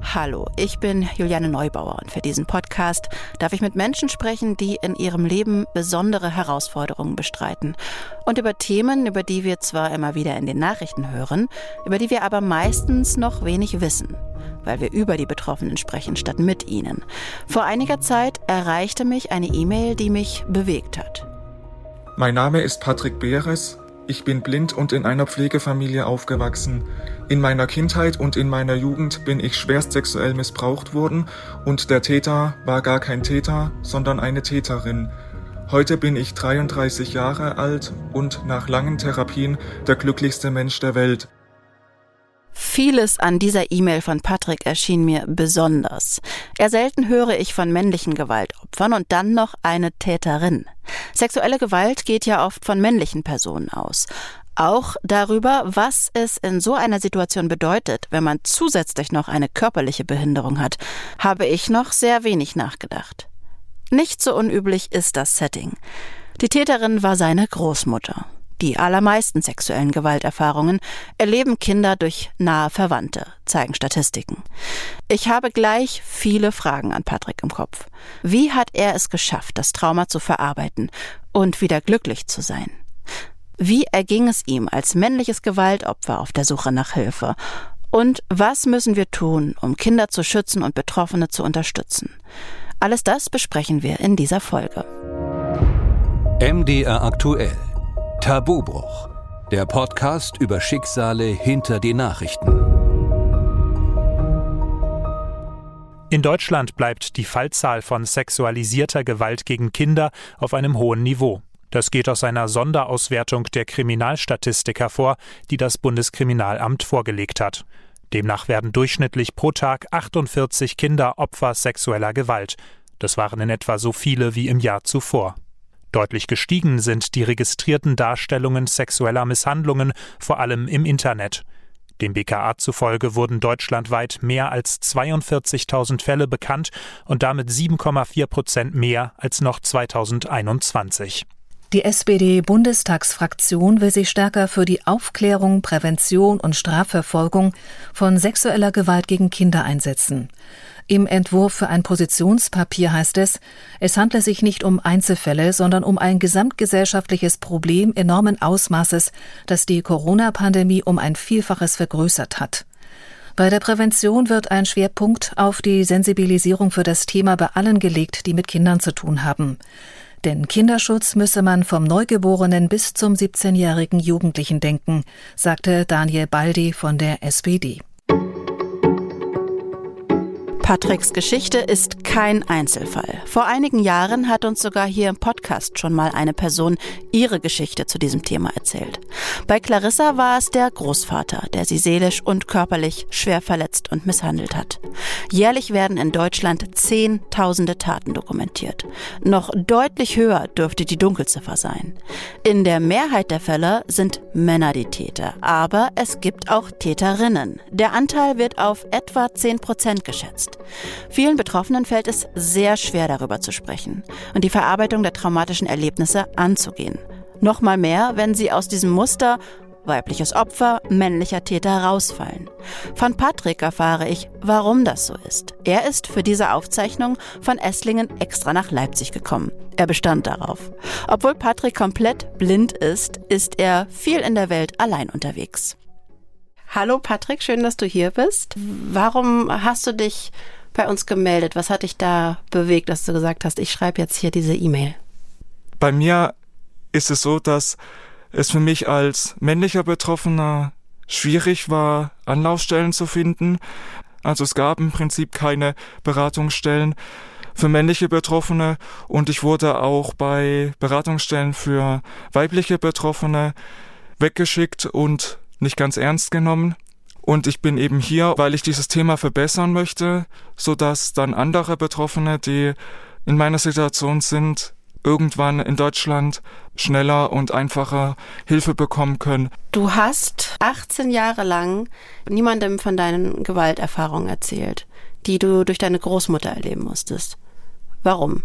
Hallo, ich bin Juliane Neubauer und für diesen Podcast darf ich mit Menschen sprechen, die in ihrem Leben besondere Herausforderungen bestreiten und über Themen, über die wir zwar immer wieder in den Nachrichten hören, über die wir aber meistens noch wenig wissen, weil wir über die Betroffenen sprechen statt mit ihnen. Vor einiger Zeit erreichte mich eine E-Mail, die mich bewegt hat. Mein Name ist Patrick Beres. Ich bin blind und in einer Pflegefamilie aufgewachsen. In meiner Kindheit und in meiner Jugend bin ich schwerst sexuell missbraucht worden und der Täter war gar kein Täter, sondern eine Täterin. Heute bin ich 33 Jahre alt und nach langen Therapien der glücklichste Mensch der Welt. Vieles an dieser E-Mail von Patrick erschien mir besonders. Eher selten höre ich von männlichen Gewaltopfern und dann noch eine Täterin. Sexuelle Gewalt geht ja oft von männlichen Personen aus. Auch darüber, was es in so einer Situation bedeutet, wenn man zusätzlich noch eine körperliche Behinderung hat, habe ich noch sehr wenig nachgedacht. Nicht so unüblich ist das Setting. Die Täterin war seine Großmutter. Die allermeisten sexuellen Gewalterfahrungen erleben Kinder durch nahe Verwandte, zeigen Statistiken. Ich habe gleich viele Fragen an Patrick im Kopf. Wie hat er es geschafft, das Trauma zu verarbeiten und wieder glücklich zu sein? Wie erging es ihm als männliches Gewaltopfer auf der Suche nach Hilfe? Und was müssen wir tun, um Kinder zu schützen und Betroffene zu unterstützen? Alles das besprechen wir in dieser Folge. MDR aktuell. Tabubruch. Der Podcast über Schicksale hinter die Nachrichten. In Deutschland bleibt die Fallzahl von sexualisierter Gewalt gegen Kinder auf einem hohen Niveau. Das geht aus einer Sonderauswertung der Kriminalstatistik hervor, die das Bundeskriminalamt vorgelegt hat. Demnach werden durchschnittlich pro Tag 48 Kinder Opfer sexueller Gewalt. Das waren in etwa so viele wie im Jahr zuvor. Deutlich gestiegen sind die registrierten Darstellungen sexueller Misshandlungen, vor allem im Internet. Dem BKA zufolge wurden deutschlandweit mehr als 42.000 Fälle bekannt und damit 7,4% mehr als noch 2021. Die SPD-Bundestagsfraktion will sich stärker für die Aufklärung, Prävention und Strafverfolgung von sexueller Gewalt gegen Kinder einsetzen. Im Entwurf für ein Positionspapier heißt es handle sich nicht um Einzelfälle, sondern um ein gesamtgesellschaftliches Problem enormen Ausmaßes, das die Corona-Pandemie um ein Vielfaches vergrößert hat. Bei der Prävention wird ein Schwerpunkt auf die Sensibilisierung für das Thema bei allen gelegt, die mit Kindern zu tun haben. Denn Kinderschutz müsse man vom Neugeborenen bis zum 17-jährigen Jugendlichen denken, sagte Daniel Baldi von der SPD. Patricks Geschichte ist kein Einzelfall. Vor einigen Jahren hat uns sogar hier im Podcast schon mal eine Person ihre Geschichte zu diesem Thema erzählt. Bei Clarissa war es der Großvater, der sie seelisch und körperlich schwer verletzt und misshandelt hat. Jährlich werden in Deutschland Zehntausende Taten dokumentiert. Noch deutlich höher dürfte die Dunkelziffer sein. In der Mehrheit der Fälle sind Männer die Täter, aber es gibt auch Täterinnen. Der Anteil wird auf etwa 10% geschätzt. Vielen Betroffenen fällt es sehr schwer, darüber zu sprechen und die Verarbeitung der traumatischen Erlebnisse anzugehen. Noch mal mehr, wenn sie aus diesem Muster weibliches Opfer, männlicher Täter rausfallen. Von Patrick erfahre ich, warum das so ist. Er ist für diese Aufzeichnung von Esslingen extra nach Leipzig gekommen. Er bestand darauf. Obwohl Patrick komplett blind ist, ist er viel in der Welt allein unterwegs. Hallo Patrick, schön, dass du hier bist. Warum hast du dich bei uns gemeldet? Was hat dich da bewegt, dass du gesagt hast, ich schreibe jetzt hier diese E-Mail? Bei mir ist es so, dass es für mich als männlicher Betroffener schwierig war, Anlaufstellen zu finden. Also es gab im Prinzip keine Beratungsstellen für männliche Betroffene und ich wurde auch bei Beratungsstellen für weibliche Betroffene weggeschickt und nicht ganz ernst genommen. Und ich bin eben hier, weil ich dieses Thema verbessern möchte, sodass dann andere Betroffene, die in meiner Situation sind, irgendwann in Deutschland schneller und einfacher Hilfe bekommen können. Du hast 18 Jahre lang niemandem von deinen Gewalterfahrungen erzählt, die du durch deine Großmutter erleben musstest. Warum?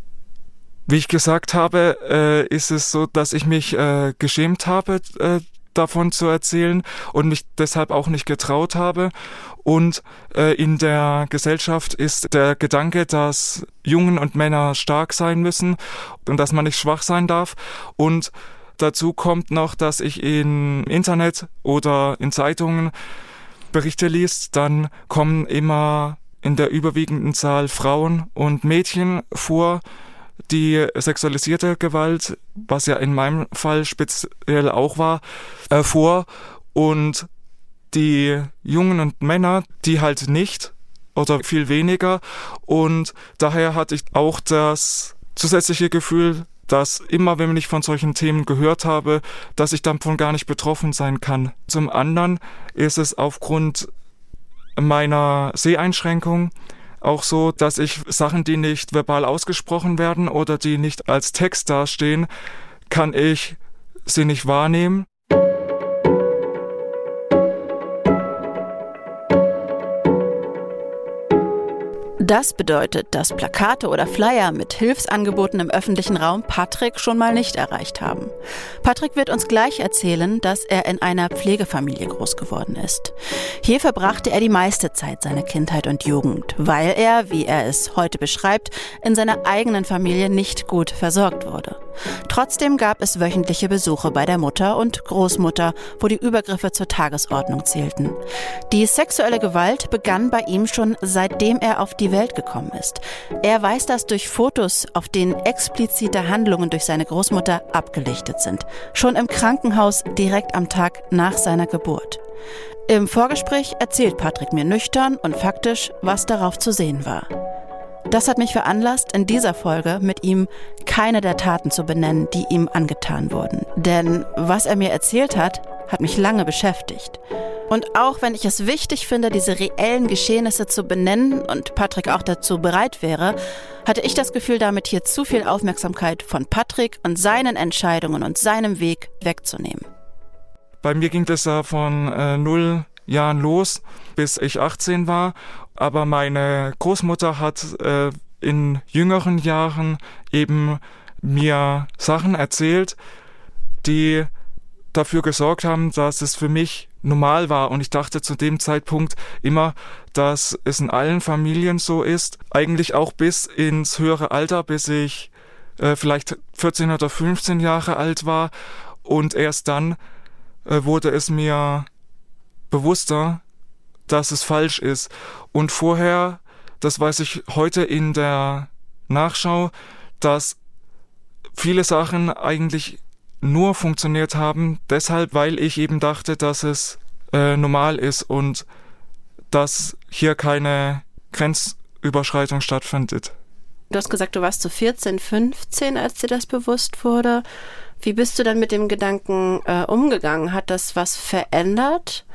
Wie ich gesagt habe, ist es so, dass ich mich geschämt habe, davon zu erzählen und mich deshalb auch nicht getraut habe. Und in der Gesellschaft ist der Gedanke, dass Jungen und Männer stark sein müssen und dass man nicht schwach sein darf. Und dazu kommt noch, dass ich im Internet oder in Zeitungen Berichte liest, dann kommen immer in der überwiegenden Zahl Frauen und Mädchen vor, die sexualisierte Gewalt, was ja in meinem Fall speziell auch war, vor. Und die Jungen und Männer, die halt nicht oder viel weniger. Und daher hatte ich auch das zusätzliche Gefühl, dass immer, wenn ich von solchen Themen gehört habe, dass ich davon gar nicht betroffen sein kann. Zum anderen ist es aufgrund meiner Seheinschränkung auch so, dass ich Sachen, die nicht verbal ausgesprochen werden oder die nicht als Text dastehen, kann ich sie nicht wahrnehmen. Das bedeutet, dass Plakate oder Flyer mit Hilfsangeboten im öffentlichen Raum Patrick schon mal nicht erreicht haben. Patrick wird uns gleich erzählen, dass er in einer Pflegefamilie groß geworden ist. Hier verbrachte er die meiste Zeit seiner Kindheit und Jugend, weil er, wie er es heute beschreibt, in seiner eigenen Familie nicht gut versorgt wurde. Trotzdem gab es wöchentliche Besuche bei der Mutter und Großmutter, wo die Übergriffe zur Tagesordnung zählten. Die sexuelle Gewalt begann bei ihm schon seitdem er auf die Welt gekommen ist. Er weiß das durch Fotos, auf denen explizite Handlungen durch seine Großmutter abgelichtet sind. Schon im Krankenhaus direkt am Tag nach seiner Geburt. Im Vorgespräch erzählt Patrick mir nüchtern und faktisch, was darauf zu sehen war. Das hat mich veranlasst, in dieser Folge mit ihm keine der Taten zu benennen, die ihm angetan wurden. Denn was er mir erzählt hat, hat mich lange beschäftigt. Und auch wenn ich es wichtig finde, diese reellen Geschehnisse zu benennen und Patrick auch dazu bereit wäre, hatte ich das Gefühl, damit hier zu viel Aufmerksamkeit von Patrick und seinen Entscheidungen und seinem Weg wegzunehmen. Bei mir ging das ja von 0 Jahren los, bis ich 18 war. Aber meine Großmutter hat in jüngeren Jahren eben mir Sachen erzählt, die dafür gesorgt haben, dass es für mich normal war. Und ich dachte zu dem Zeitpunkt immer, dass es in allen Familien so ist. Eigentlich auch bis ins höhere Alter, bis ich vielleicht 14 oder 15 Jahre alt war. Und erst dann wurde es mir bewusster, dass es falsch ist. Und vorher, das weiß ich heute in der Nachschau, dass viele Sachen eigentlich nur funktioniert haben, deshalb, weil ich eben dachte, dass es normal ist und dass hier keine Grenzüberschreitung stattfindet. Du hast gesagt, du warst so 14, 15, als dir das bewusst wurde. Wie bist du dann mit dem Gedanken umgegangen? Hat das was verändert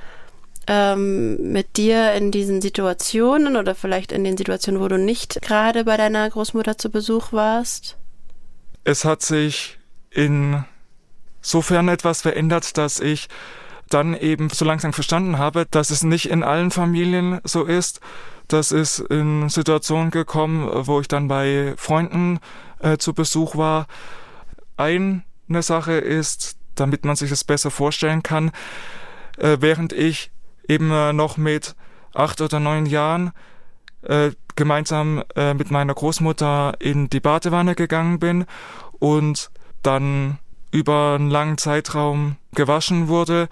mit dir in diesen Situationen oder vielleicht in den Situationen, wo du nicht gerade bei deiner Großmutter zu Besuch warst? Es hat sich insofern etwas verändert, dass ich dann eben so langsam verstanden habe, dass es nicht in allen Familien so ist. Das ist in Situationen gekommen, wo ich dann bei Freunden zu Besuch war. Eine Sache ist, damit man sich das besser vorstellen kann, während ich eben noch mit 8 oder 9 Jahren gemeinsam mit meiner Großmutter in die Badewanne gegangen bin und dann über einen langen Zeitraum gewaschen wurde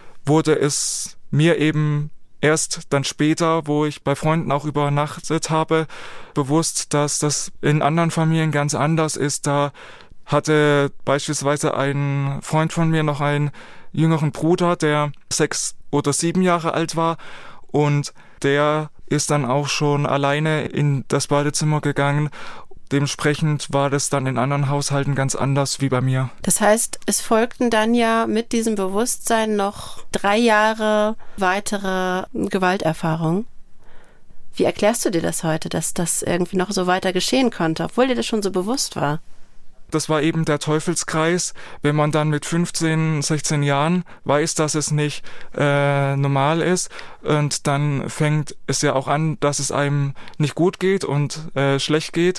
es mir eben erst dann später, wo ich bei Freunden auch übernachtet habe, bewusst, dass das in anderen Familien ganz anders ist. Da hatte beispielsweise ein Freund von mir noch einen jüngeren Bruder, der 6 oder 7 Jahre alt war und der ist dann auch schon alleine in das Badezimmer gegangen. Dementsprechend war das dann in anderen Haushalten ganz anders wie bei mir. Das heißt, es folgten dann ja mit diesem Bewusstsein noch 3 Jahre weitere Gewalterfahrungen. Wie erklärst du dir das heute, dass das irgendwie noch so weiter geschehen konnte, obwohl dir das schon so bewusst war? Das war eben der Teufelskreis, wenn man dann mit 15, 16 Jahren weiß, dass es nicht normal ist und dann fängt es ja auch an, dass es einem nicht gut geht und schlecht geht.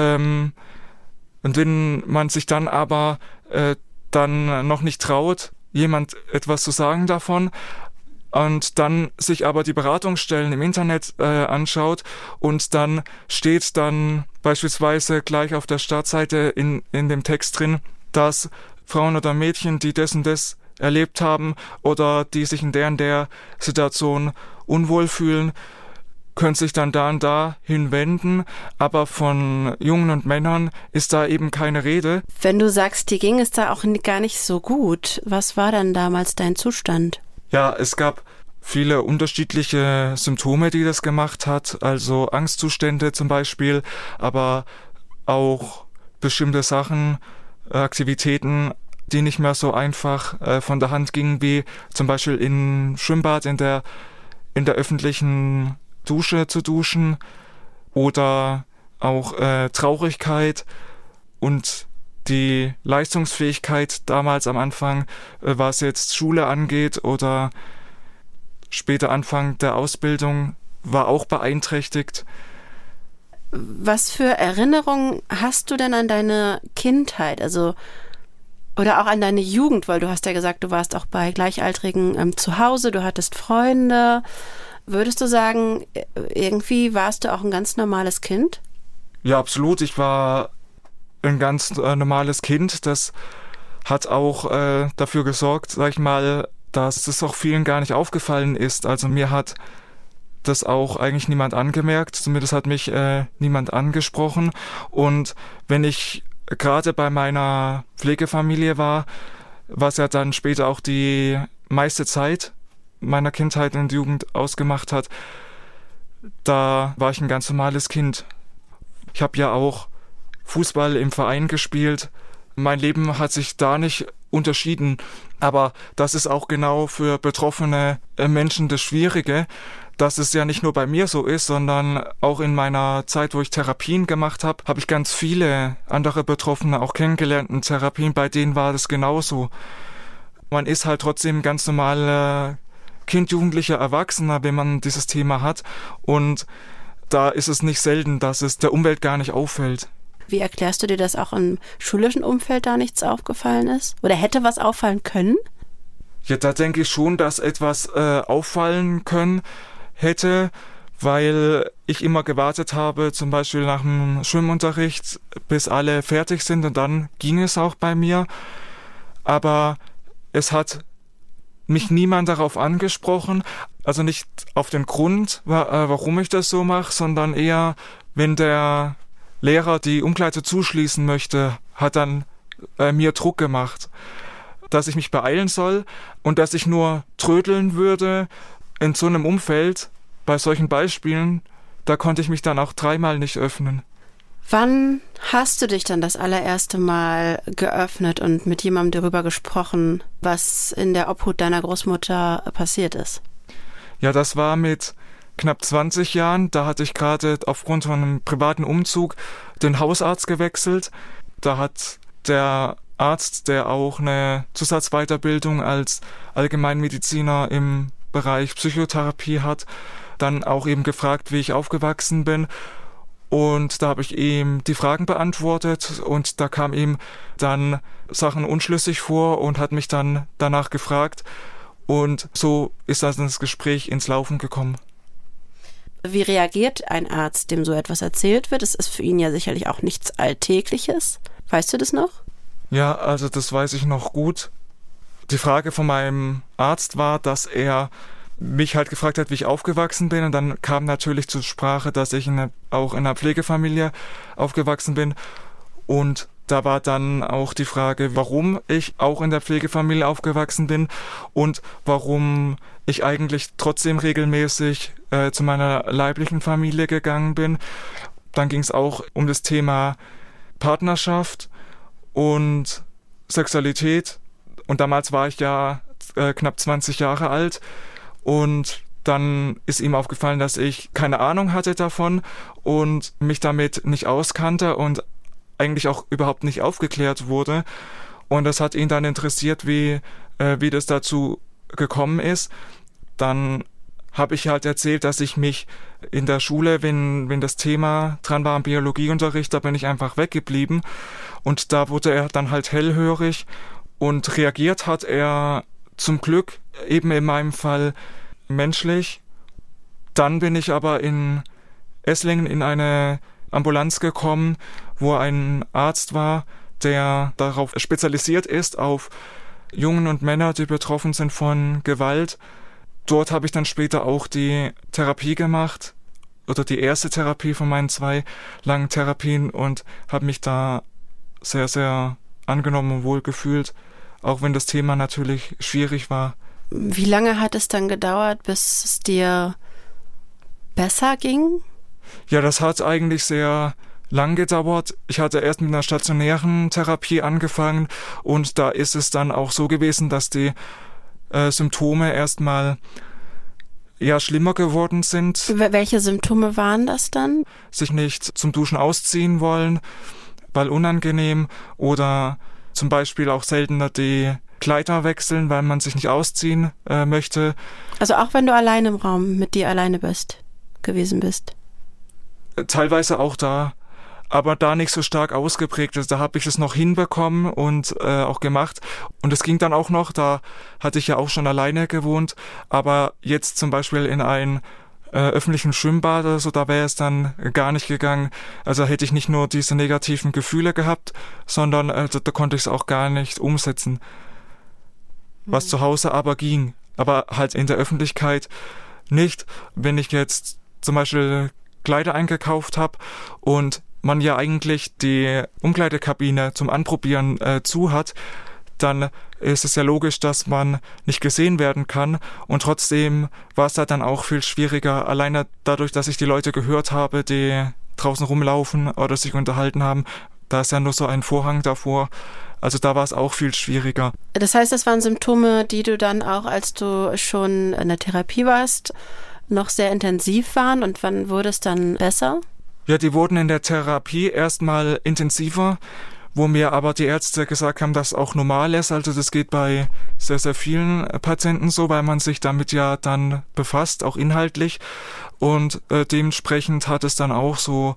Und wenn man sich dann aber dann noch nicht traut, jemand etwas zu sagen davon und dann sich aber die Beratungsstellen im Internet anschaut und dann steht dann beispielsweise gleich auf der Startseite in dem Text drin, dass Frauen oder Mädchen, die das und das erlebt haben oder die sich in der Situation unwohl fühlen, können sich dann da und da hinwenden, aber von Jungen und Männern ist da eben keine Rede. Wenn du sagst, dir ging es da auch gar nicht so gut, was war dann damals dein Zustand? Ja, es gab viele unterschiedliche Symptome, die das gemacht hat, also Angstzustände zum Beispiel, aber auch bestimmte Sachen, Aktivitäten, die nicht mehr so einfach von der Hand gingen, wie zum Beispiel im Schwimmbad in der öffentlichen Dusche zu duschen oder auch Traurigkeit und die Leistungsfähigkeit damals am Anfang, was jetzt Schule angeht oder später Anfang der Ausbildung, war auch beeinträchtigt. Was für Erinnerungen hast du denn an deine Kindheit, also oder auch an deine Jugend, weil du hast ja gesagt, du warst auch bei Gleichaltrigen zu Hause, du hattest Freunde. Würdest du sagen, irgendwie warst du auch ein ganz normales Kind? Ja, absolut. Ich war ein ganz normales Kind. Das hat auch dafür gesorgt, sag ich mal, dass es auch vielen gar nicht aufgefallen ist. Also mir hat das auch eigentlich niemand angemerkt. Zumindest hat mich niemand angesprochen. Und wenn ich gerade bei meiner Pflegefamilie war, was ja dann später auch die meiste Zeit meiner Kindheit und Jugend ausgemacht hat, da war ich ein ganz normales Kind. Ich habe ja auch Fußball im Verein gespielt. Mein Leben hat sich da nicht unterschieden. Aber das ist auch genau für betroffene Menschen das Schwierige, dass es ja nicht nur bei mir so ist, sondern auch in meiner Zeit, wo ich Therapien gemacht habe, habe ich ganz viele andere Betroffene auch kennengelernt in Therapien, bei denen war das genauso. Man ist halt trotzdem ganz normal Kind, Jugendlicher, Erwachsener, wenn man dieses Thema hat. Und da ist es nicht selten, dass es der Umwelt gar nicht auffällt. Wie erklärst du dir, dass auch im schulischen Umfeld da nichts aufgefallen ist? Oder hätte was auffallen können? Ja, da denke ich schon, dass etwas auffallen können hätte, weil ich immer gewartet habe, zum Beispiel nach dem Schwimmunterricht, bis alle fertig sind und dann ging es auch bei mir. Aber es hat mich niemand darauf angesprochen, also nicht auf den Grund, warum ich das so mache, sondern eher, wenn der Lehrer die Umkleide zuschließen möchte, hat dann mir Druck gemacht, dass ich mich beeilen soll und dass ich nur trödeln würde in so einem Umfeld. Bei solchen Beispielen, da konnte ich mich dann auch 3-mal nicht öffnen. Wann hast du dich dann das allererste Mal geöffnet und mit jemandem darüber gesprochen, was in der Obhut deiner Großmutter passiert ist? Ja, das war mit knapp 20 Jahren. Da hatte ich gerade aufgrund von einem privaten Umzug den Hausarzt gewechselt. Da hat der Arzt, der auch eine Zusatzweiterbildung als Allgemeinmediziner im Bereich Psychotherapie hat, dann auch eben gefragt, wie ich aufgewachsen bin. Und da habe ich ihm die Fragen beantwortet und da kam ihm dann Sachen unschlüssig vor und hat mich dann danach gefragt. Und so ist dann das Gespräch ins Laufen gekommen. Wie reagiert ein Arzt, dem so etwas erzählt wird? Es ist für ihn ja sicherlich auch nichts Alltägliches. Weißt du das noch? Ja, also das weiß ich noch gut. Die Frage von meinem Arzt war, dass er mich halt gefragt hat, wie ich aufgewachsen bin. Und dann kam natürlich zur Sprache, dass ich auch in einer Pflegefamilie aufgewachsen bin. Und da war dann auch die Frage, warum ich auch in der Pflegefamilie aufgewachsen bin und warum ich eigentlich trotzdem regelmäßig zu meiner leiblichen Familie gegangen bin. Dann ging es auch um das Thema Partnerschaft und Sexualität. Und damals war ich ja knapp 20 Jahre alt. Und dann ist ihm aufgefallen, dass ich keine Ahnung hatte davon und mich damit nicht auskannte und eigentlich auch überhaupt nicht aufgeklärt wurde. Und das hat ihn dann interessiert, wie das dazu gekommen ist. Dann habe ich halt erzählt, dass ich mich in der Schule, wenn das Thema dran war am Biologieunterricht, da bin ich einfach weggeblieben. Und da wurde er dann halt hellhörig Und reagiert hat er zum Glück eben in meinem Fall menschlich. Dann bin ich aber in Esslingen in eine Ambulanz gekommen, wo ein Arzt war, der darauf spezialisiert ist, auf Jungen und Männer, die betroffen sind von Gewalt. Dort habe ich dann später auch die Therapie gemacht, oder die erste Therapie von meinen 2 langen Therapien, und habe mich da sehr, sehr angenommen und wohl gefühlt, auch wenn das Thema natürlich schwierig war. Wie lange hat es dann gedauert, bis es dir besser ging? Ja, das hat eigentlich sehr lang gedauert. Ich hatte erst mit einer stationären Therapie angefangen und da ist es dann auch so gewesen, dass die Symptome erstmal eher schlimmer geworden sind. Welche Symptome waren das dann? Sich nicht zum Duschen ausziehen wollen, weil unangenehm, oder zum Beispiel auch seltener die Kleider wechseln, weil man sich nicht ausziehen möchte. Also auch wenn du alleine im Raum mit dir alleine gewesen bist? Teilweise auch da, aber da nicht so stark ausgeprägt ist. Da habe ich es noch hinbekommen und auch gemacht. Und es ging dann auch noch, da hatte ich ja auch schon alleine gewohnt, aber jetzt zum Beispiel in ein öffentlichen Schwimmbad oder so, da wäre es dann gar nicht gegangen. Also hätte ich nicht nur diese negativen Gefühle gehabt, sondern da konnte ich es auch gar nicht umsetzen. Was zu Hause aber ging, aber halt in der Öffentlichkeit nicht. Wenn ich jetzt zum Beispiel Kleider eingekauft habe und man ja eigentlich die Umkleidekabine zum Anprobieren zu hat, dann ist es ja logisch, dass man nicht gesehen werden kann, und trotzdem war es da dann auch viel schwieriger, alleine dadurch, dass ich die Leute gehört habe, die draußen rumlaufen oder sich unterhalten haben. Da ist ja nur so ein Vorhang davor, also da war es auch viel schwieriger. Das heißt, das waren Symptome, die du dann auch, als du schon in der Therapie warst, noch sehr intensiv waren, und wann wurde es dann besser? Ja, die wurden in der Therapie erstmal intensiver, wo mir aber die Ärzte gesagt haben, dass auch normal ist. Also das geht bei sehr, sehr vielen Patienten so, weil man sich damit ja dann befasst, auch inhaltlich. Und dementsprechend hat es dann auch so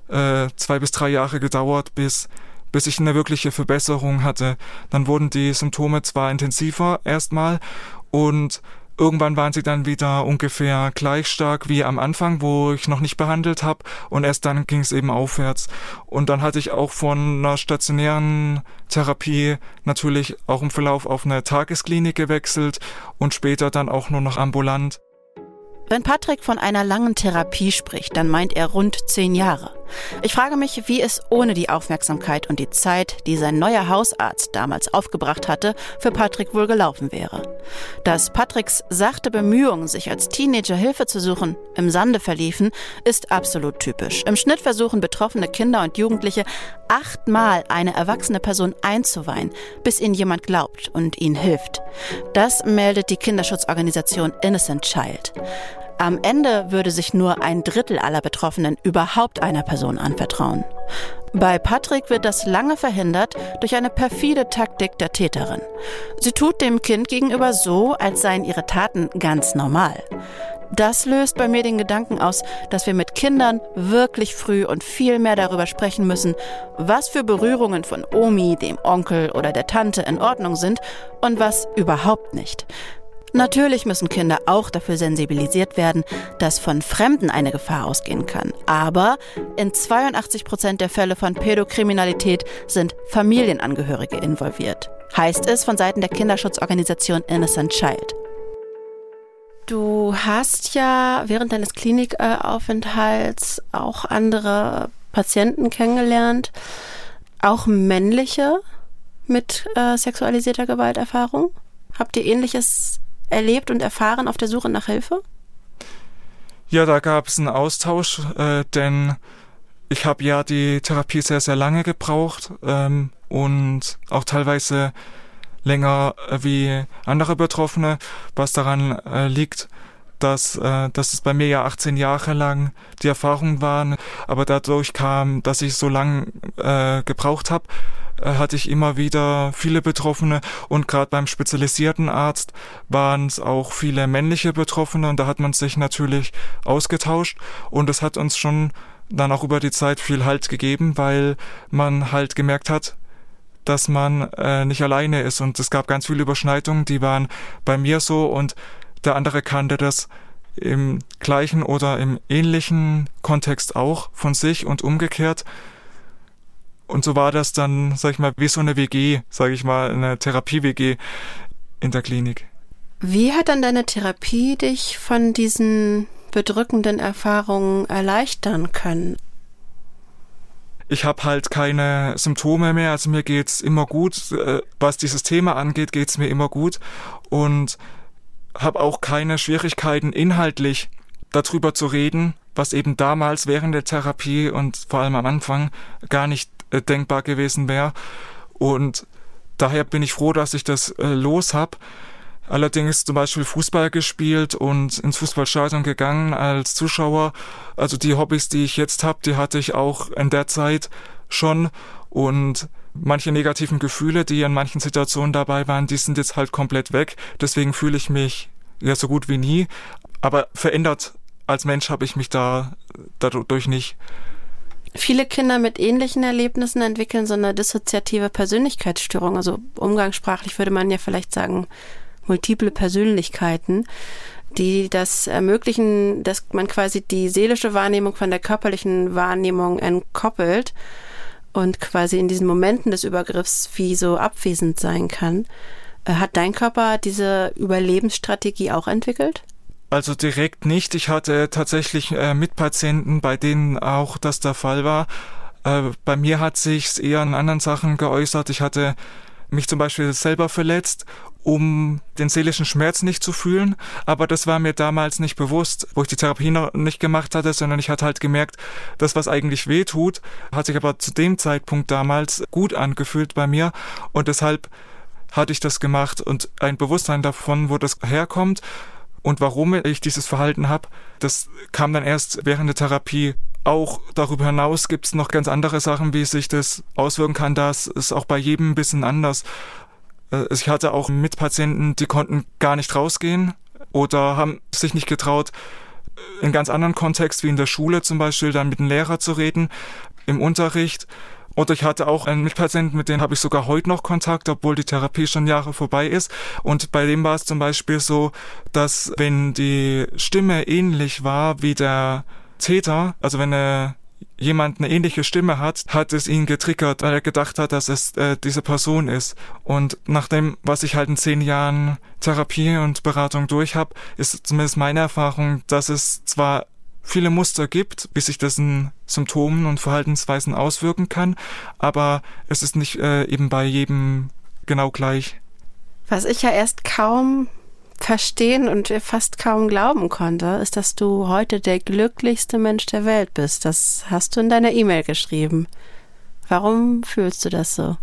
2 bis 3 Jahre gedauert, bis ich eine wirkliche Verbesserung hatte. Dann wurden die Symptome zwar intensiver erstmal, und irgendwann waren sie dann wieder ungefähr gleich stark wie am Anfang, wo ich noch nicht behandelt habe, und erst dann ging es eben aufwärts. Und dann hatte ich auch von einer stationären Therapie natürlich auch im Verlauf auf eine Tagesklinik gewechselt und später dann auch nur noch ambulant. Wenn Patrick von einer langen Therapie spricht, dann meint er rund 10 Jahre. Ich frage mich, wie es ohne die Aufmerksamkeit und die Zeit, die sein neuer Hausarzt damals aufgebracht hatte, für Patrick wohl gelaufen wäre. Dass Patricks sachte Bemühungen, sich als Teenager Hilfe zu suchen, im Sande verliefen, ist absolut typisch. Im Schnitt versuchen betroffene Kinder und Jugendliche 8-mal eine erwachsene Person einzuweihen, bis ihnen jemand glaubt und ihnen hilft. Das meldet die Kinderschutzorganisation Innocent Child. Am Ende würde sich nur 1/3 aller Betroffenen überhaupt einer Person anvertrauen. Bei Patrick wird das lange verhindert durch eine perfide Taktik der Täterin. Sie tut dem Kind gegenüber so, als seien ihre Taten ganz normal. Das löst bei mir den Gedanken aus, dass wir mit Kindern wirklich früh und viel mehr darüber sprechen müssen, was für Berührungen von Omi, dem Onkel oder der Tante in Ordnung sind und was überhaupt nicht. Natürlich müssen Kinder auch dafür sensibilisiert werden, dass von Fremden eine Gefahr ausgehen kann. Aber in 82% der Fälle von Pädokriminalität sind Familienangehörige involviert. Heißt es von Seiten der Kinderschutzorganisation Innocent Child. Du hast ja während deines Klinikaufenthalts auch andere Patienten kennengelernt, auch männliche mit sexualisierter Gewalterfahrung. Habt ihr Ähnliches erlebt und erfahren auf der Suche nach Hilfe? Ja, da gab es einen Austausch, denn ich habe ja die Therapie sehr, sehr lange gebraucht und auch teilweise länger wie andere Betroffene, was daran liegt, dass es bei mir ja 18 Jahre lang die Erfahrung waren, aber dadurch kam, dass ich so lang gebraucht habe, hatte ich immer wieder viele Betroffene, und gerade beim spezialisierten Arzt waren es auch viele männliche Betroffene, und da hat man sich natürlich ausgetauscht, und es hat uns schon dann auch über die Zeit viel Halt gegeben, weil man halt gemerkt hat, dass man nicht alleine ist. Und es gab ganz viele Überschneidungen, die waren bei mir so und der andere kannte das im gleichen oder im ähnlichen Kontext auch von sich und umgekehrt. Und so war das dann, sag ich mal, wie so eine WG, sag ich mal, eine Therapie-WG in der Klinik. Wie hat dann deine Therapie dich von diesen bedrückenden Erfahrungen erleichtern können? Ich habe halt keine Symptome mehr, also mir geht's immer gut. Was dieses Thema angeht, geht's mir immer gut und habe auch keine Schwierigkeiten inhaltlich darüber zu reden, was eben damals während der Therapie und vor allem am Anfang gar nicht denkbar gewesen wäre. Und daher bin ich froh, dass ich das los habe. Allerdings zum Beispiel Fußball gespielt und ins Fußballstadion gegangen als Zuschauer. Also die Hobbys, die ich jetzt habe, die hatte ich auch in der Zeit schon. Und manche negativen Gefühle, die in manchen Situationen dabei waren, die sind jetzt halt komplett weg. Deswegen fühle ich mich ja so gut wie nie. Aber verändert als Mensch habe ich mich dadurch nicht. Viele Kinder mit ähnlichen Erlebnissen entwickeln so eine dissoziative Persönlichkeitsstörung. Also umgangssprachlich würde man ja vielleicht sagen, multiple Persönlichkeiten, die das ermöglichen, dass man quasi die seelische Wahrnehmung von der körperlichen Wahrnehmung entkoppelt und quasi in diesen Momenten des Übergriffs wie so abwesend sein kann. Hat dein Körper diese Überlebensstrategie auch entwickelt? Also direkt nicht. Ich hatte tatsächlich Mitpatienten, bei denen auch das der Fall war. Bei mir hat sich's eher in anderen Sachen geäußert. Ich hatte mich zum Beispiel selber verletzt, um den seelischen Schmerz nicht zu fühlen. Aber das war mir damals nicht bewusst, wo ich die Therapie noch nicht gemacht hatte, sondern ich hatte halt gemerkt, das, was eigentlich weh tut, hat sich aber zu dem Zeitpunkt damals gut angefühlt bei mir. Und deshalb hatte ich das gemacht und ein Bewusstsein davon, wo das herkommt und warum ich dieses Verhalten habe, das kam dann erst während der Therapie. Auch darüber hinaus gibt es noch ganz andere Sachen, wie sich das auswirken kann. Das ist auch bei jedem ein bisschen anders. Ich hatte auch Mitpatienten, die konnten gar nicht rausgehen oder haben sich nicht getraut, in ganz anderen Kontext wie in der Schule zum Beispiel, dann mit dem Lehrer zu reden, im Unterricht. Oder ich hatte auch einen Mitpatienten, mit dem habe ich sogar heute noch Kontakt, obwohl die Therapie schon Jahre vorbei ist. Und bei dem war es zum Beispiel so, dass wenn die Stimme ähnlich war wie der Täter, also wenn jemand eine ähnliche Stimme hat es ihn getriggert, weil er gedacht hat, dass es diese Person ist. Und nach dem, was ich halt in 10 Jahren Therapie und Beratung durch habe, ist zumindest meine Erfahrung, dass es zwar viele Muster gibt, wie sich das in Symptomen und Verhaltensweisen auswirken kann, aber es ist nicht eben bei jedem genau gleich. Was ich ja erst kaum verstehen und fast kaum glauben konnte, ist, dass du heute der glücklichste Mensch der Welt bist. Das hast du in deiner E-Mail geschrieben. Warum fühlst du das so?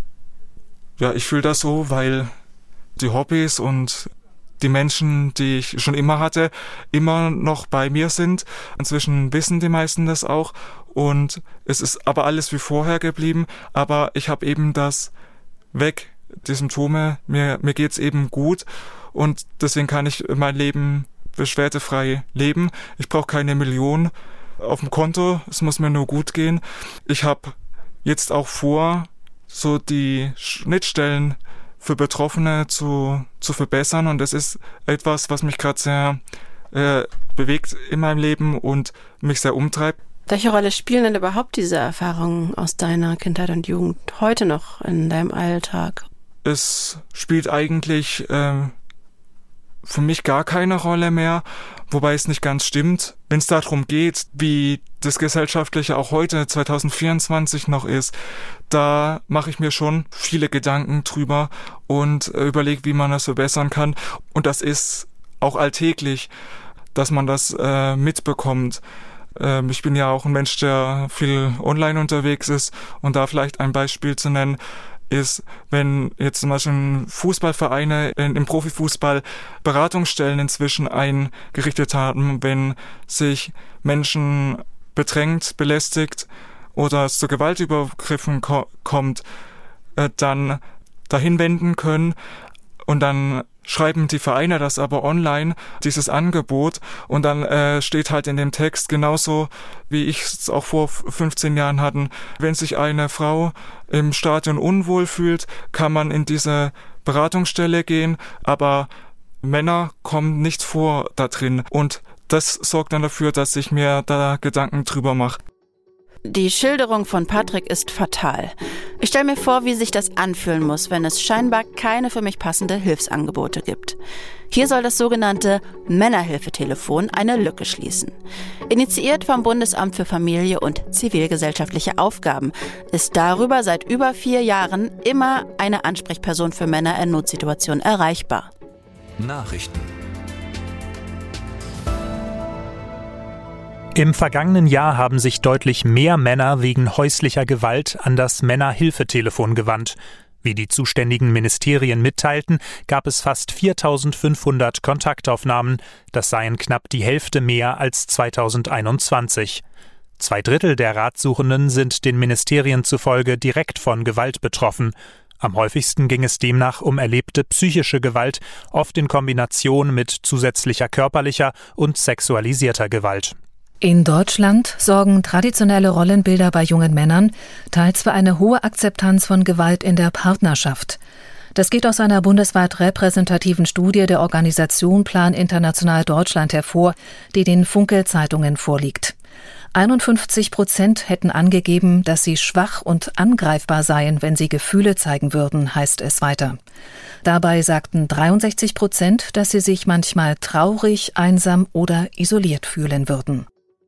Ja, ich fühle das so, weil die Hobbys und die Menschen, die ich schon immer hatte, immer noch bei mir sind. Inzwischen wissen die meisten das auch und es ist aber alles wie vorher geblieben, aber ich habe eben das weg, die Symptome, mir geht's eben gut und deswegen kann ich mein Leben beschwerdefrei leben. Ich brauche keine Million auf dem Konto, es muss mir nur gut gehen. Ich habe jetzt auch vor, so die Schnittstellen für Betroffene zu verbessern und das ist etwas, was mich gerade sehr bewegt in meinem Leben und mich sehr umtreibt. Welche Rolle spielen denn überhaupt diese Erfahrungen aus deiner Kindheit und Jugend heute noch in deinem Alltag? Es spielt eigentlich für mich gar keine Rolle mehr, wobei es nicht ganz stimmt. Wenn es darum geht, wie das Gesellschaftliche auch heute, 2024 noch ist, da mache ich mir schon viele Gedanken drüber und überlege, wie man das verbessern kann. Und das ist auch alltäglich, dass man das mitbekommt. Ich bin ja auch ein Mensch, der viel online unterwegs ist und da vielleicht ein Beispiel zu nennen ist, wenn jetzt zum Beispiel Fußballvereine im Profifußball Beratungsstellen inzwischen eingerichtet haben, wenn sich Menschen bedrängt, belästigt oder es zu Gewaltübergriffen kommt, dann dahin wenden können und dann schreiben die Vereine das aber online, dieses Angebot, und dann steht halt in dem Text genauso, wie ich es auch vor 15 Jahren hatten, wenn sich eine Frau im Stadion unwohl fühlt, kann man in diese Beratungsstelle gehen, aber Männer kommen nicht vor da drin, und das sorgt dann dafür, dass ich mir da Gedanken drüber mache. Die Schilderung von Patrick ist fatal. Ich stelle mir vor, wie sich das anfühlen muss, wenn es scheinbar keine für mich passende Hilfsangebote gibt. Hier soll das sogenannte Männerhilfetelefon eine Lücke schließen. Initiiert vom Bundesamt für Familie und zivilgesellschaftliche Aufgaben ist darüber seit über 4 Jahren immer eine Ansprechperson für Männer in Notsituationen erreichbar. Nachrichten. Im vergangenen Jahr haben sich deutlich mehr Männer wegen häuslicher Gewalt an das Männerhilfetelefon gewandt. Wie die zuständigen Ministerien mitteilten, gab es fast 4.500 Kontaktaufnahmen. Das seien knapp die Hälfte mehr als 2021. 2/3 der Ratsuchenden sind den Ministerien zufolge direkt von Gewalt betroffen. Am häufigsten ging es demnach um erlebte psychische Gewalt, oft in Kombination mit zusätzlicher körperlicher und sexualisierter Gewalt. In Deutschland sorgen traditionelle Rollenbilder bei jungen Männern teils für eine hohe Akzeptanz von Gewalt in der Partnerschaft. Das geht aus einer bundesweit repräsentativen Studie der Organisation Plan International Deutschland hervor, die den Funke-Zeitungen vorliegt. 51% hätten angegeben, dass sie schwach und angreifbar seien, wenn sie Gefühle zeigen würden, heißt es weiter. Dabei sagten 63%, dass sie sich manchmal traurig, einsam oder isoliert fühlen würden.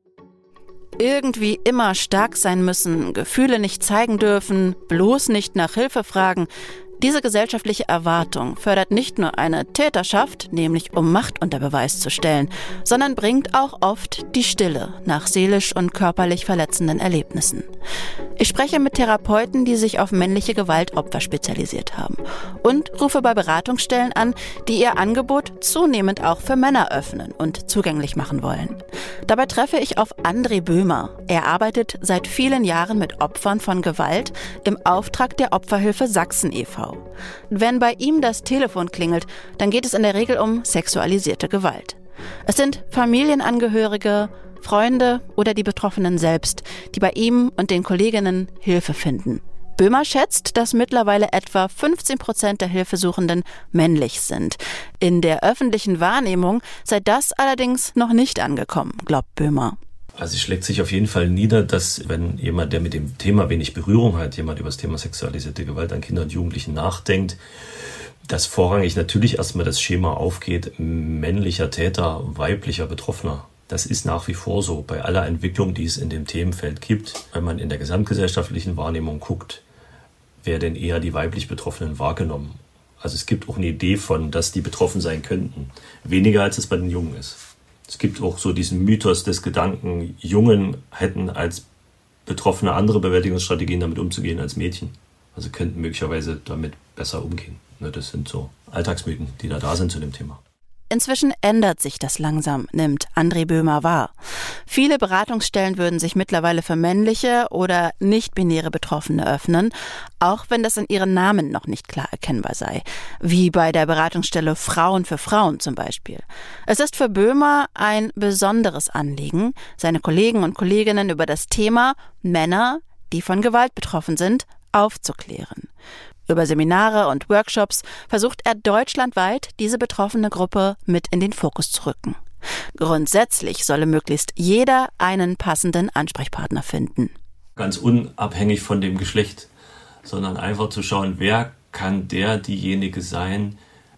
Irgendwie immer stark sein müssen, Gefühle nicht zeigen dürfen, bloß nicht nach Hilfe fragen. Diese gesellschaftliche Erwartung fördert nicht nur eine Täterschaft, nämlich um Macht unter Beweis zu stellen, sondern bringt auch oft die Stille nach seelisch und körperlich verletzenden Erlebnissen. Ich spreche mit Therapeuten, die sich auf männliche Gewaltopfer spezialisiert haben, und rufe bei Beratungsstellen an, die ihr Angebot zunehmend auch für Männer öffnen und zugänglich machen wollen. Dabei treffe ich auf André Böhmer. Er arbeitet seit vielen Jahren mit Opfern von Gewalt im Auftrag der Opferhilfe Sachsen e.V. Wenn bei ihm das Telefon klingelt, dann geht es in der Regel um sexualisierte Gewalt. Es sind Familienangehörige, Freunde oder die Betroffenen selbst, die bei ihm und den Kolleginnen Hilfe finden. Böhmer schätzt, dass mittlerweile etwa 15% der Hilfesuchenden männlich sind. In der öffentlichen Wahrnehmung sei das allerdings noch nicht angekommen, glaubt Böhmer. Also es schlägt sich auf jeden Fall nieder, dass wenn jemand, der mit dem Thema wenig Berührung hat, jemand über das Thema sexualisierte Gewalt an Kindern und Jugendlichen nachdenkt, dass vorrangig natürlich erstmal das Schema aufgeht, männlicher Täter, weiblicher Betroffener. Das ist nach wie vor so bei aller Entwicklung, die es in dem Themenfeld gibt. Wenn man in der gesamtgesellschaftlichen Wahrnehmung guckt, wer denn eher die weiblich Betroffenen wahrgenommen. Also es gibt auch eine Idee von, dass die betroffen sein könnten. Weniger als es bei den Jungen ist. Es gibt auch so diesen Mythos des Gedanken, Jungen hätten als Betroffene andere Bewältigungsstrategien damit umzugehen als Mädchen. Also könnten möglicherweise damit besser umgehen. Das sind so Alltagsmythen, die da sind zu dem Thema. Inzwischen ändert sich das langsam, nimmt André Böhmer wahr. Viele Beratungsstellen würden sich mittlerweile für männliche oder nicht-binäre Betroffene öffnen, auch wenn das in ihren Namen noch nicht klar erkennbar sei, wie bei der Beratungsstelle Frauen für Frauen zum Beispiel. Es ist für Böhmer ein besonderes Anliegen, seine Kollegen und Kolleginnen über das Thema Männer, die von Gewalt betroffen sind, aufzuklären. Über Seminare und Workshops versucht er deutschlandweit, diese betroffene Gruppe mit in den Fokus zu rücken. Grundsätzlich solle möglichst jeder einen passenden Ansprechpartner finden. Ganz unabhängig von dem Geschlecht, sondern einfach zu schauen, wer kann diejenige sein,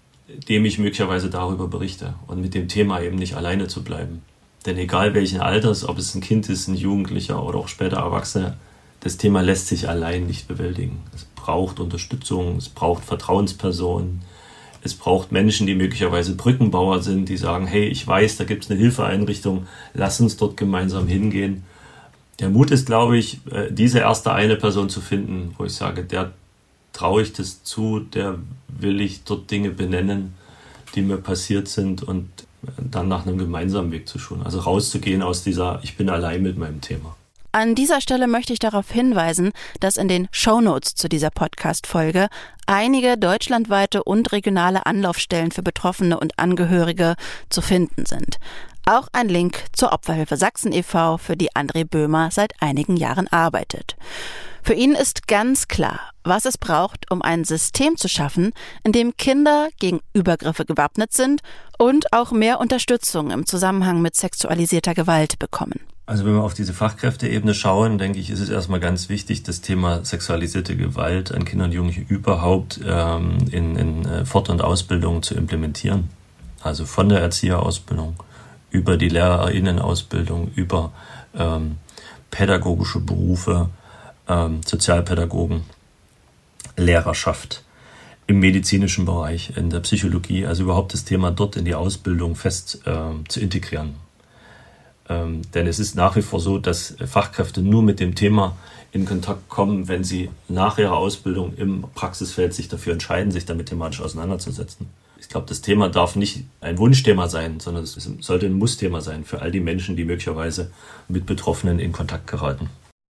dem ich möglicherweise darüber berichte und mit dem Thema eben nicht alleine zu bleiben. Denn egal welchen Alters, ob es ein Kind ist, ein Jugendlicher oder auch später Erwachsene, das Thema lässt sich allein nicht bewältigen. Es braucht Unterstützung, es braucht Vertrauenspersonen, es braucht Menschen, die möglicherweise Brückenbauer sind, die sagen, hey, ich weiß, da gibt es eine Hilfeeinrichtung, lass uns dort gemeinsam hingehen. Der Mut ist, glaube ich, diese erste eine Person zu finden, wo ich sage, der traue ich das zu, der will ich dort Dinge benennen, die mir passiert sind und dann nach einem gemeinsamen Weg zu schauen. Also rauszugehen aus dieser, ich bin allein mit meinem Thema. An dieser Stelle möchte ich darauf hinweisen, dass in den Shownotes zu dieser Podcast-Folge einige deutschlandweite und regionale Anlaufstellen für Betroffene und Angehörige zu finden sind. Auch ein Link zur Opferhilfe Sachsen e.V., für die André Böhmer seit einigen Jahren arbeitet. Für ihn ist ganz klar, was es braucht, um ein System zu schaffen, in dem Kinder gegen Übergriffe gewappnet sind und auch mehr Unterstützung im Zusammenhang mit sexualisierter Gewalt bekommen. Also wenn wir auf diese Fachkräfteebene schauen, denke ich, ist es erstmal ganz wichtig, das Thema sexualisierte Gewalt an Kindern und Jugendlichen überhaupt in Fort- und Ausbildung zu implementieren. Also von der Erzieherausbildung über die LehrerInnenausbildung, über pädagogische Berufe, Sozialpädagogen, Lehrerschaft, im medizinischen Bereich, in der Psychologie, also überhaupt das Thema dort in die Ausbildung fest zu integrieren. Denn es ist nach wie vor so, dass Fachkräfte nur mit dem Thema in Kontakt kommen, wenn sie nach ihrer Ausbildung im Praxisfeld sich dafür entscheiden, sich damit thematisch auseinanderzusetzen. Ich glaube, das Thema darf nicht ein Wunschthema sein, sondern es sollte ein Mussthema sein für all die Menschen, die möglicherweise mit Betroffenen in Kontakt geraten.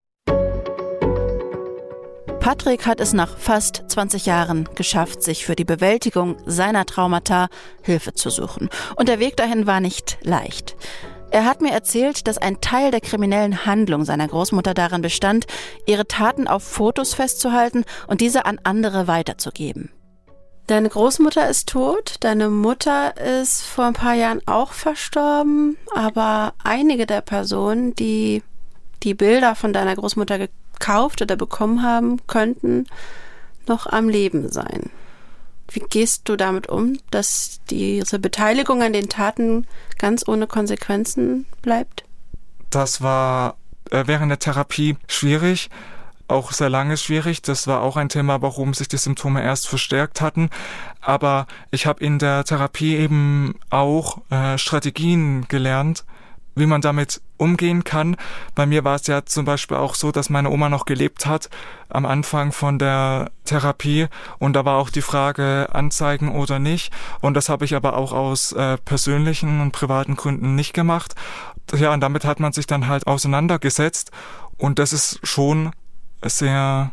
Patrick hat es nach fast 20 Jahren geschafft, sich für die Bewältigung seiner Traumata Hilfe zu suchen. Und der Weg dahin war nicht leicht. Er hat mir erzählt, dass ein Teil der kriminellen Handlung seiner Großmutter darin bestand, ihre Taten auf Fotos festzuhalten und diese an andere weiterzugeben. Deine Großmutter ist tot, deine Mutter ist vor ein paar Jahren auch verstorben, aber einige der Personen, die die Bilder von deiner Großmutter gekauft oder bekommen haben, könnten noch am Leben sein. Wie gehst du damit um, dass diese Beteiligung an den Taten ganz ohne Konsequenzen bleibt? Das war während der Therapie schwierig. Auch sehr lange schwierig. Das war auch ein Thema, warum sich die Symptome erst verstärkt hatten. Aber ich habe in der Therapie eben auch Strategien gelernt, wie man damit umgehen kann. Bei mir war es ja zum Beispiel auch so, dass meine Oma noch gelebt hat am Anfang von der Therapie. Und da war auch die Frage, anzeigen oder nicht. Und das habe ich aber auch aus persönlichen und privaten Gründen nicht gemacht. Ja, und damit hat man sich dann halt auseinandergesetzt. Und das ist schon sehr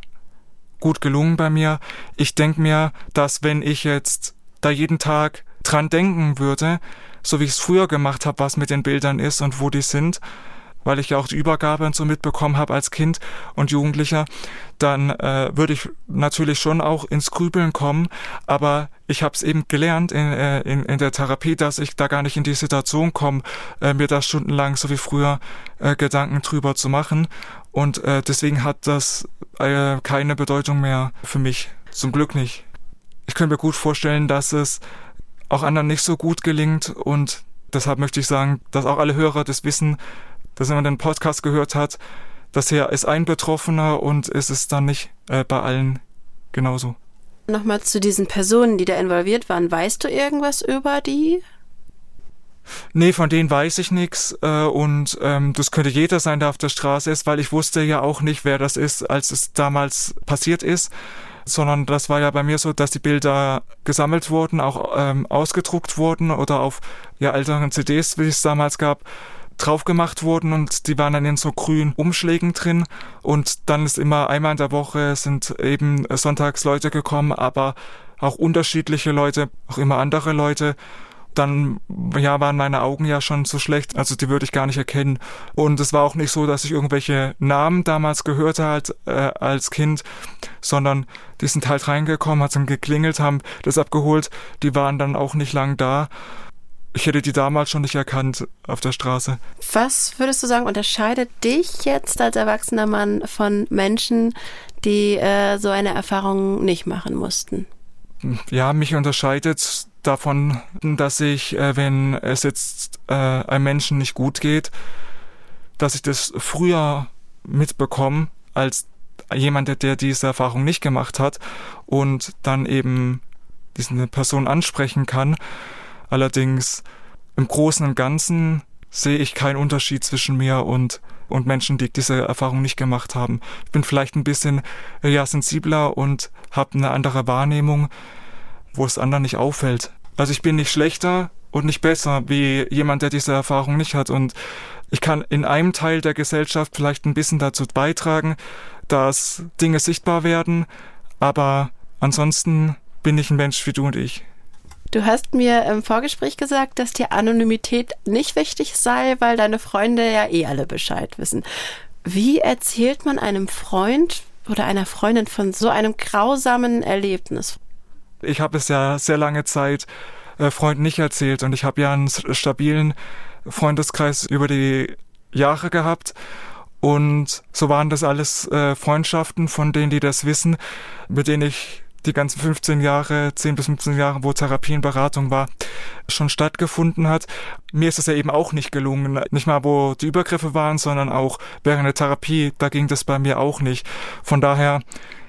gut gelungen bei mir. Ich denke mir, dass wenn ich jetzt da jeden Tag dran denken würde, so wie ich es früher gemacht habe, was mit den Bildern ist und wo die sind, weil ich ja auch die Übergabe und so mitbekommen habe als Kind und Jugendlicher, dann würde ich natürlich schon auch ins Grübeln kommen. Aber ich habe es eben gelernt in der Therapie, dass ich da gar nicht in die Situation komme, mir da stundenlang so wie früher Gedanken drüber zu machen. Und deswegen hat das keine Bedeutung mehr für mich. Zum Glück nicht. Ich könnte mir gut vorstellen, dass es auch anderen nicht so gut gelingt. Und deshalb möchte ich sagen, dass auch alle Hörer das wissen, dass wenn man den Podcast gehört hat, dass hier ist ein Betroffener und es ist dann nicht bei allen genauso. Nochmal zu diesen Personen, die da involviert waren. Weißt du irgendwas über die? Nee, von denen weiß ich nichts und das könnte jeder sein, der auf der Straße ist, weil ich wusste ja auch nicht, wer das ist, als es damals passiert ist, sondern das war ja bei mir so, dass die Bilder gesammelt wurden, auch ausgedruckt wurden oder auf älteren CDs, wie es damals gab, drauf gemacht wurden und die waren dann in so grünen Umschlägen drin und dann ist immer einmal in der Woche sind eben sonntags Leute gekommen, aber auch unterschiedliche Leute, auch immer andere Leute. Dann waren meine Augen ja schon so schlecht, also die würde ich gar nicht erkennen. Und es war auch nicht so, dass ich irgendwelche Namen damals gehört habe als Kind, sondern die sind halt reingekommen, hat dann geklingelt, haben das abgeholt, die waren dann auch nicht lang da. Ich hätte die damals schon nicht erkannt auf der Straße. Was würdest du sagen, unterscheidet dich jetzt als erwachsener Mann von Menschen, die so eine Erfahrung nicht machen mussten? Ja, mich unterscheidet davon, dass ich, wenn es jetzt einem Menschen nicht gut geht, dass ich das früher mitbekomme als jemand, der diese Erfahrung nicht gemacht hat und dann eben diese Person ansprechen kann. Allerdings im Großen und Ganzen sehe ich keinen Unterschied zwischen mir und Menschen, die diese Erfahrung nicht gemacht haben. Ich bin vielleicht ein bisschen sensibler und habe eine andere Wahrnehmung, wo es anderen nicht auffällt. Also ich bin nicht schlechter und nicht besser wie jemand, der diese Erfahrung nicht hat. Und ich kann in einem Teil der Gesellschaft vielleicht ein bisschen dazu beitragen, dass Dinge sichtbar werden, aber ansonsten bin ich ein Mensch wie du und ich. Du hast mir im Vorgespräch gesagt, dass dir Anonymität nicht wichtig sei, weil deine Freunde ja alle Bescheid wissen. Wie erzählt man einem Freund oder einer Freundin von so einem grausamen Erlebnis? Ich habe es ja sehr lange Zeit Freunden nicht erzählt und ich habe ja einen stabilen Freundeskreis über die Jahre gehabt. Und so waren das alles Freundschaften von denen, die das wissen, mit denen ich die ganzen 10 bis 15 Jahre, wo Therapie und Beratung war, schon stattgefunden hat. Mir ist es ja eben auch nicht gelungen, nicht mal wo die Übergriffe waren, sondern auch während der Therapie, da ging das bei mir auch nicht. Von daher,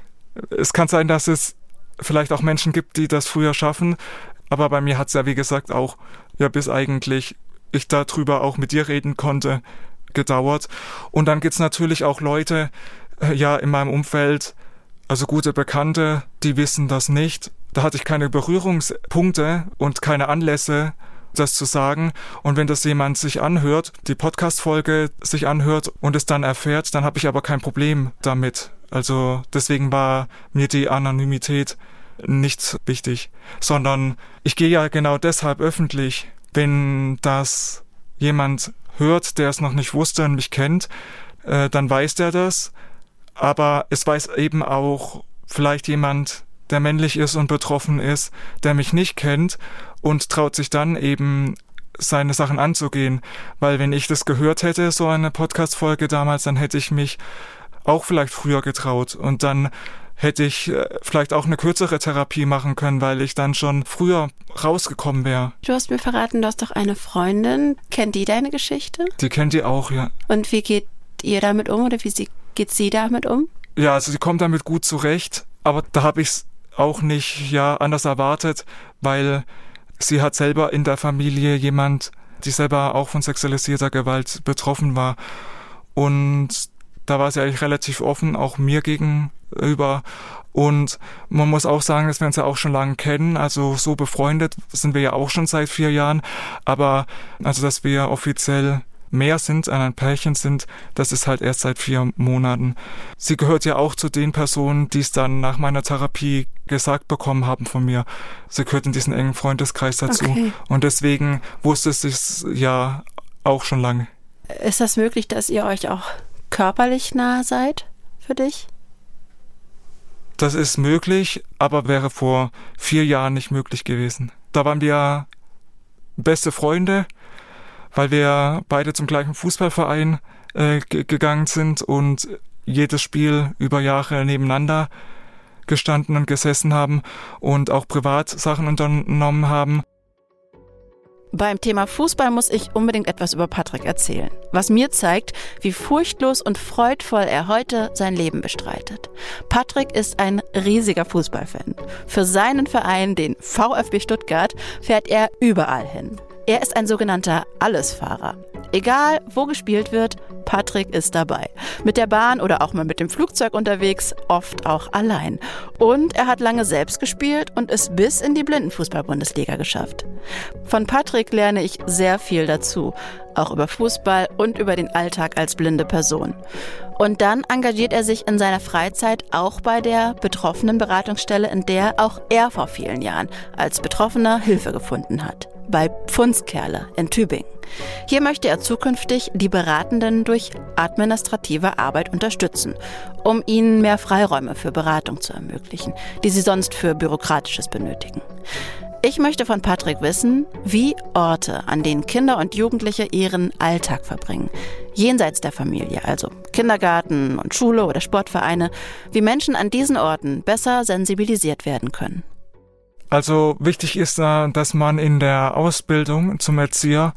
es kann sein, dass es vielleicht auch Menschen gibt, die das früher schaffen, aber bei mir hat es ja, wie gesagt, auch, ja, bis eigentlich ich darüber auch mit dir reden konnte, gedauert. Und dann gibt's natürlich auch Leute, ja, in meinem Umfeld, also gute Bekannte, die wissen das nicht. Da hatte ich keine Berührungspunkte und keine Anlässe, das zu sagen. Und wenn das jemand sich anhört, die Podcast-Folge sich anhört und es dann erfährt, dann habe ich aber kein Problem damit. Also deswegen war mir die Anonymität nicht wichtig, sondern ich gehe ja genau deshalb öffentlich, wenn das jemand hört, der es noch nicht wusste und mich kennt, dann weiß der das. Aber es weiß eben auch vielleicht jemand, der männlich ist und betroffen ist, der mich nicht kennt und traut sich dann eben seine Sachen anzugehen. Weil wenn ich das gehört hätte, so eine Podcast-Folge damals, dann hätte ich mich auch vielleicht früher getraut und dann hätte ich vielleicht auch eine kürzere Therapie machen können, weil ich dann schon früher rausgekommen wäre. Du hast mir verraten, du hast doch eine Freundin. Kennt die deine Geschichte? Die kennt die auch, ja. Und wie geht ihr damit um oder geht sie damit um? Ja, also sie kommt damit gut zurecht, aber da habe ich es auch nicht anders erwartet, weil sie hat selber in der Familie jemand, die selber auch von sexualisierter Gewalt betroffen war. Und da war sie eigentlich relativ offen, auch mir gegenüber. Und man muss auch sagen, dass wir uns ja auch schon lange kennen, also so befreundet sind wir ja auch schon seit 4 Jahren. Aber also, dass wir offiziell mehr sind, ein Pärchen sind, das ist halt erst seit 4 Monaten. Sie gehört ja auch zu den Personen, die es dann nach meiner Therapie gesagt bekommen haben von mir. Sie gehört in diesen engen Freundeskreis dazu. Okay. Und deswegen wusste sie es ja auch schon lange. Ist das möglich, dass ihr euch auch körperlich nahe seid für dich? Das ist möglich, aber wäre vor 4 Jahren nicht möglich gewesen. Da waren wir beste Freunde, weil wir beide zum gleichen Fußballverein gegangen sind und jedes Spiel über Jahre nebeneinander gestanden und gesessen haben und auch privat Sachen unternommen haben. Beim Thema Fußball muss ich unbedingt etwas über Patrick erzählen, was mir zeigt, wie furchtlos und freudvoll er heute sein Leben bestreitet. Patrick ist ein riesiger Fußballfan. Für seinen Verein, den VfB Stuttgart, fährt er überall hin. Er ist ein sogenannter Allesfahrer. Egal, wo gespielt wird, Patrick ist dabei. Mit der Bahn oder auch mal mit dem Flugzeug unterwegs, oft auch allein. Und er hat lange selbst gespielt und es bis in die Blindenfußball-Bundesliga geschafft. Von Patrick lerne ich sehr viel dazu, auch über Fußball und über den Alltag als blinde Person. Und dann engagiert er sich in seiner Freizeit auch bei der Betroffenenberatungsstelle, in der auch er vor vielen Jahren als Betroffener Hilfe gefunden hat. Bei Pfundskerle in Tübingen. Hier möchte er zukünftig die Beratenden durch administrative Arbeit unterstützen, um ihnen mehr Freiräume für Beratung zu ermöglichen, die sie sonst für Bürokratisches benötigen. Ich möchte von Patrick wissen, wie Orte, an denen Kinder und Jugendliche ihren Alltag verbringen, jenseits der Familie, also Kindergarten und Schule oder Sportvereine, wie Menschen an diesen Orten besser sensibilisiert werden können. Also wichtig ist da, dass man in der Ausbildung zum Erzieher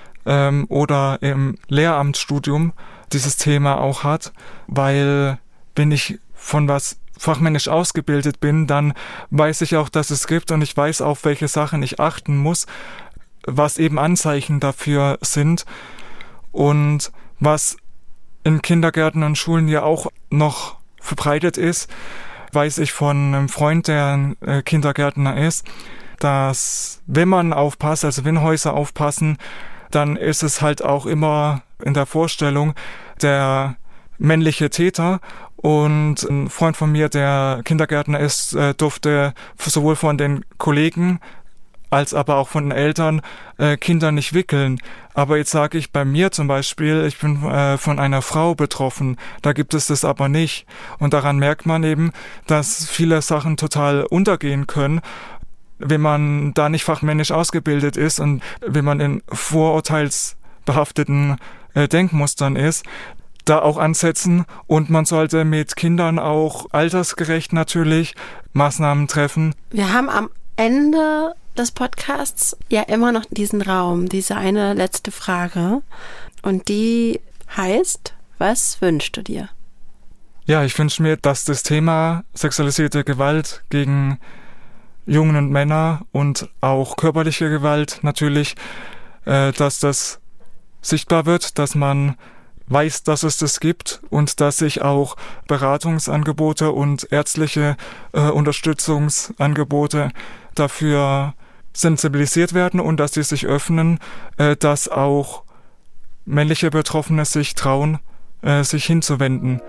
oder im Lehramtsstudium dieses Thema auch hat, weil wenn ich von was fachmännisch ausgebildet bin, dann weiß ich auch, dass es gibt und ich weiß, auf welche Sachen ich achten muss, was eben Anzeichen dafür sind und was in Kindergärten und Schulen ja auch noch verbreitet ist, weiß ich von einem Freund, der ein Kindergärtner ist, dass wenn man aufpasst, also wenn Häuser aufpassen, dann ist es halt auch immer in der Vorstellung der männliche Täter. Und ein Freund von mir, der Kindergärtner ist, durfte sowohl von den Kollegen als aber auch von den Eltern Kinder nicht wickeln. Aber jetzt sage ich bei mir zum Beispiel, ich bin von einer Frau betroffen, da gibt es das aber nicht. Und daran merkt man eben, dass viele Sachen total untergehen können, wenn man da nicht fachmännisch ausgebildet ist und wenn man in vorurteilsbehafteten Denkmustern ist, da auch ansetzen. Und man sollte mit Kindern auch altersgerecht natürlich Maßnahmen treffen. Wir haben am Ende des Podcasts ja immer noch diesen Raum, diese eine letzte Frage. Und die heißt, was wünschst du dir? Ja, ich wünsche mir, dass das Thema sexualisierte Gewalt gegen Jungen und Männer und auch körperliche Gewalt natürlich, dass das sichtbar wird, dass man weiß, dass es das gibt und dass sich auch Beratungsangebote und ärztliche Unterstützungsangebote dafür sensibilisiert werden und dass sie sich öffnen, dass auch männliche Betroffene sich trauen, sich hinzuwenden.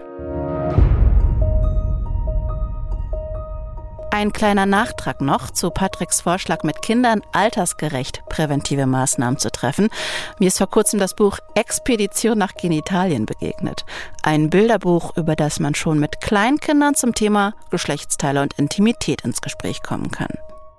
Ein kleiner Nachtrag noch zu Patricks Vorschlag, mit Kindern altersgerecht präventive Maßnahmen zu treffen. Mir ist vor kurzem das Buch Expedition nach Genitalien begegnet. Ein Bilderbuch, über das man schon mit Kleinkindern zum Thema Geschlechtsteile und Intimität ins Gespräch kommen kann.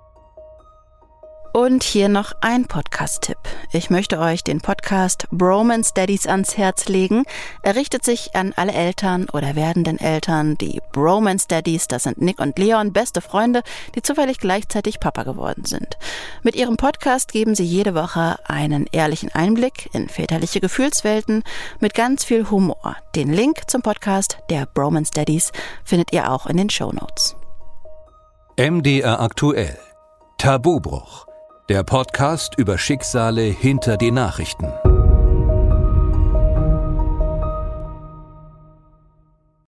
Und hier noch ein Podcast-Tipp. Ich möchte euch den Podcast Bromance Daddies ans Herz legen. Er richtet sich an alle Eltern oder werdenden Eltern. Die Bromance Daddies, das sind Nick und Leon, beste Freunde, die zufällig gleichzeitig Papa geworden sind. Mit ihrem Podcast geben sie jede Woche einen ehrlichen Einblick in väterliche Gefühlswelten mit ganz viel Humor. Den Link zum Podcast der Bromance Daddies findet ihr auch in den Shownotes. MDR aktuell. Tabubruch. Der Podcast über Schicksale hinter die Nachrichten.